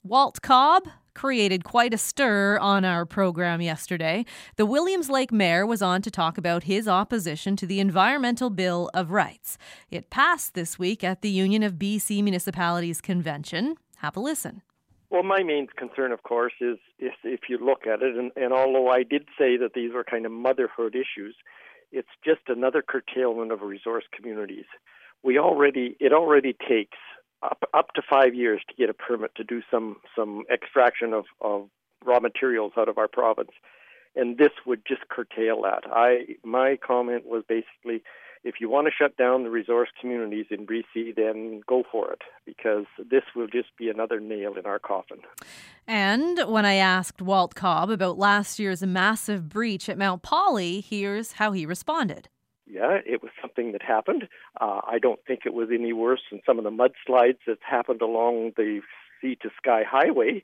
Walt Cobb created quite a stir on our program yesterday. The Williams Lake mayor was on to talk about his opposition to the Environmental Bill of Rights. It passed this week at the Union of BC Municipalities Convention. Have a listen. Well, my main concern, of course, is if you look at it, and although I did say that these are kind of motherhood issues, it's just another curtailment of resource communities. It already takes up to 5 years to get a permit to do some extraction of raw materials out of our province, and this would just curtail that. My comment was basically, if you want to shut down the resource communities in BC, then go for it, because this will just be another nail in our coffin. And when I asked Walt Cobb about last year's massive breach at Mount Polley, here's how he responded. Yeah, it was something that happened. I don't think it was any worse than some of the mudslides that happened along the Sea to Sky Highway.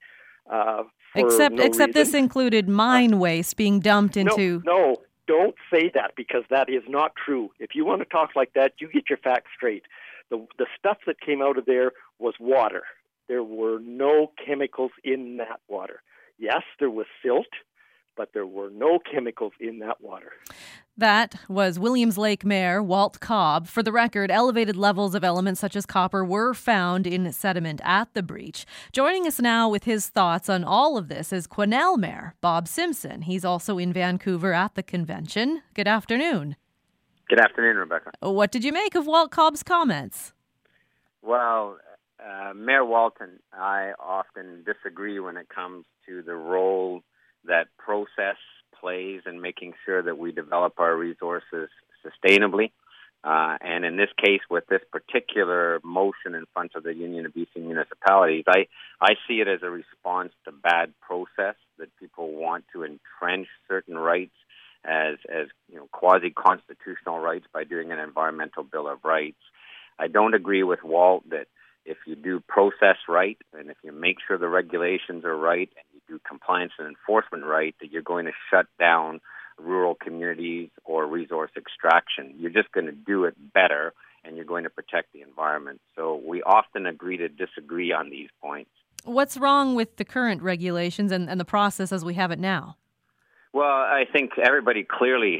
Except this included mine waste being dumped into... No, don't say that, because that is not true. If you want to talk like that, you get your facts straight. The stuff that came out of there was water. There were no chemicals in that water. Yes, there was silt, but there were no chemicals in that water. That was Williams Lake Mayor Walt Cobb. For the record, elevated levels of elements such as copper were found in sediment at the breach. Joining us now with his thoughts on all of this is Quesnel Mayor Bob Simpson. He's also in Vancouver at the convention. Good afternoon. Good afternoon, Rebecca. What did you make of Walt Cobb's comments? Well, Mayor Walton, I often disagree when it comes to the role that process plays in making sure that we develop our resources sustainably. And in this case, with this particular motion in front of the Union of BC Municipalities, I see it as a response to bad process, that people want to entrench certain rights as quasi-constitutional rights by doing an environmental bill of rights. I don't agree with Walt that if you do process right, and if you make sure the regulations are right, and you do compliance and enforcement right, that you're going to shut down rural communities or resource extraction. You're just going to do it better, and you're going to protect the environment. So we often agree to disagree on these points. What's wrong with the current regulations and the process as we have it now? Well, I think everybody clearly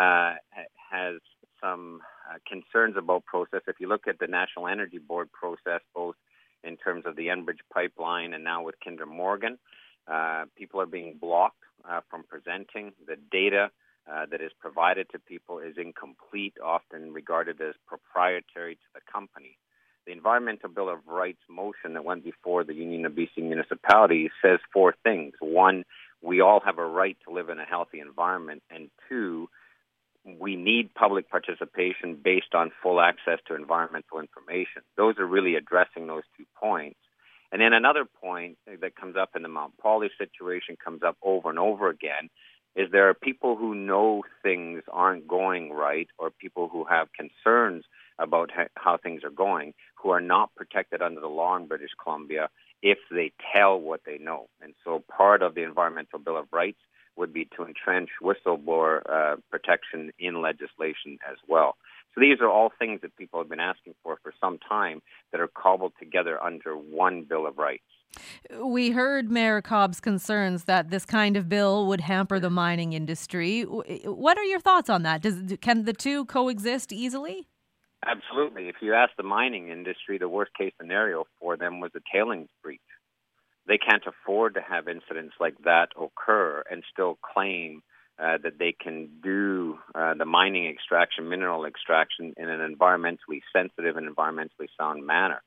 has some concerns about process. If you look at the National Energy Board process, both in terms of the Enbridge pipeline and now with Kinder Morgan, people are being blocked from presenting. The data that is provided to people is incomplete, often regarded as proprietary to the company. The Environmental Bill of Rights motion that went before the Union of BC Municipalities says four things. One, we all have a right to live in a healthy environment. And two, we need public participation based on full access to environmental information. Those are really addressing those 2 points. And then another point that comes up in the Mount Polley situation, comes up over and over again, is there are people who know things aren't going right, or people who have concerns about how things are going, who are not protected under the law in British Columbia if they tell what they know. And so part of the Environmental Bill of Rights would be to entrench whistleblower protection in legislation as well. So these are all things that people have been asking for some time that are cobbled together under one Bill of Rights. We heard Mayor Cobb's concerns that this kind of bill would hamper the mining industry. What are your thoughts on that? Can the two coexist easily? Absolutely. If you ask the mining industry, the worst case scenario for them was a tailings breach. They can't afford to have incidents like that occur and still claim that they can do the mining extraction, mineral extraction in an environmentally sensitive and environmentally sound manner.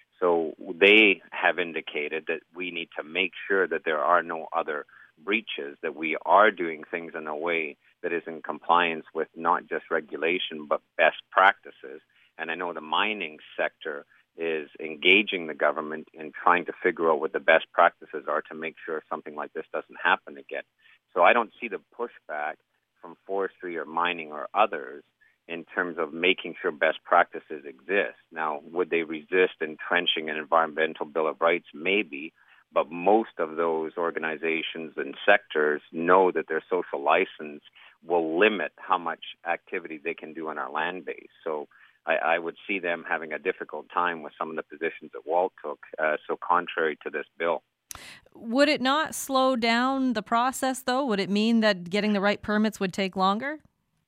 So they have indicated that we need to make sure that there are no other breaches, that we are doing things in a way that is in compliance with not just regulation but best practices. And I know the mining sector is engaging the government in trying to figure out what the best practices are to make sure something like this doesn't happen again. So I don't see the pushback from forestry or mining or others in terms of making sure best practices exist. Now, would they resist entrenching an Environmental Bill of Rights? Maybe, but most of those organizations and sectors know that their social license will limit how much activity they can do on our land base. So I would see them having a difficult time with some of the positions that Walt took, so contrary to this bill. Would it not slow down the process, though? Would it mean that getting the right permits would take longer?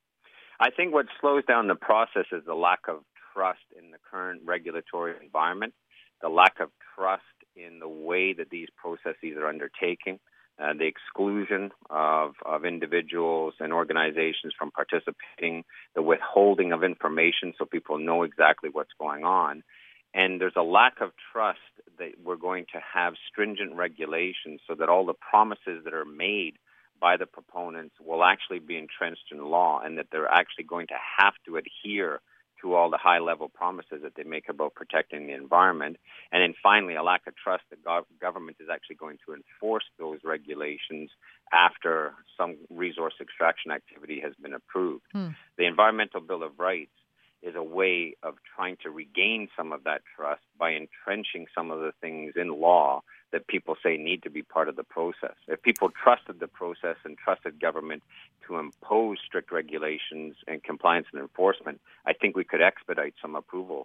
I think what slows down the process is the lack of trust in the current regulatory environment, the lack of trust in the way that these processes are undertaken, the exclusion of individuals and organizations from participating, the withholding of information so people know exactly what's going on. And there's a lack of trust that we're going to have stringent regulations so that all the promises that are made by the proponents will actually be entrenched in law, and that they're actually going to have to adhere to all the high-level promises that they make about protecting the environment. And then finally, a lack of trust that government is actually going to enforce those regulations after some resource extraction activity has been approved. The Environmental Bill of Rights is a way of trying to regain some of that trust by entrenching some of the things in law that people say need to be part of the process. If people trusted the process and trusted government to impose strict regulations and compliance and enforcement, I think we could expedite some approval.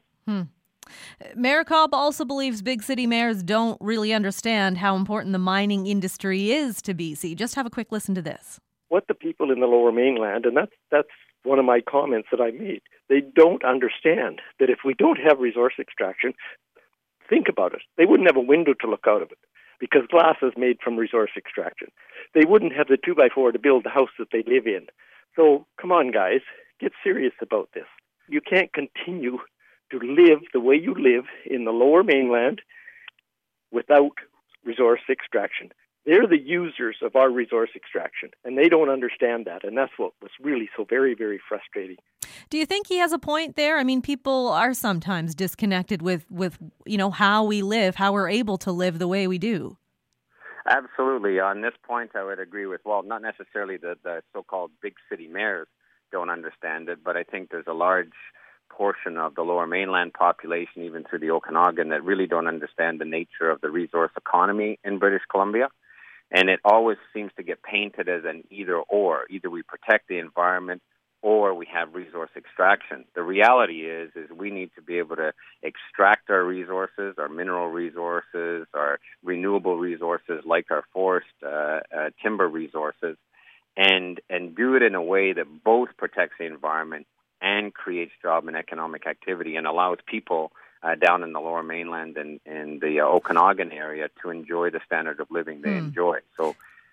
Mayor Cobb also believes big city mayors don't really understand how important the mining industry is to BC. Just have a quick listen to this. What the people in the Lower Mainland, and that's one of my comments that I made, they don't understand that if we don't have resource extraction, think about it. They wouldn't have a window to look out of it because glass is made from resource extraction. They wouldn't have the 2x4 to build the house that they live in. So come on, guys, get serious about this. You can't continue to live the way you live in the Lower Mainland without resource extraction. They're the users of our resource extraction, and they don't understand that, and that's what was really so very, very frustrating. Do you think he has a point there? I mean, people are sometimes disconnected with how we live, how we're able to live the way we do. Absolutely. On this point, I would agree with, not necessarily the so-called big city mayors don't understand it, but I think there's a large portion of the Lower Mainland population, even through the Okanagan, that really don't understand the nature of the resource economy in British Columbia. And it always seems to get painted as an either-or. Either we protect the environment or we have resource extraction. The reality is we need to be able to extract our resources, our mineral resources, our renewable resources like our forest timber resources, and do it in a way that both protects the environment and creates job and economic activity and allows people down in the Lower Mainland and the Okanagan area to enjoy the standard of living they enjoy. So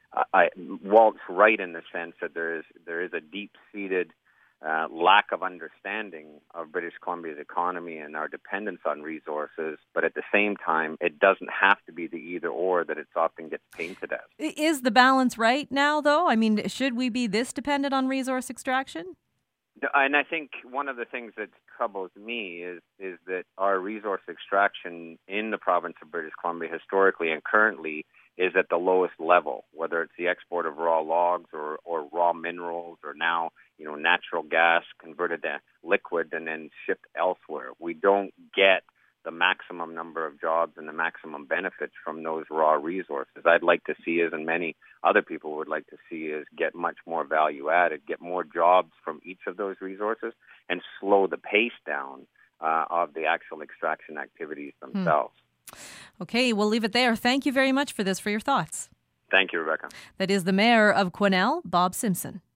Walt's right in the sense that there is a deep-seated lack of understanding of British Columbia's economy and our dependence on resources, but at the same time, it doesn't have to be the either-or that it often gets painted as. Is the balance right now, though? I mean, should we be this dependent on resource extraction? And I think one of the things that troubles me is that our resource extraction in the province of British Columbia historically and currently is at the lowest level, whether it's the export of raw logs or raw minerals or now, natural gas converted to liquid and then shipped elsewhere. We don't get the maximum number of jobs and the maximum benefits from those raw resources. I'd like to see us, and many other people would like to see us, get much more value added, get more jobs from each of those resources, and slow the pace down of the actual extraction activities themselves. Okay, we'll leave it there. Thank you very much for your thoughts. Thank you, Rebecca. That is the mayor of Quesnel, Bob Simpson.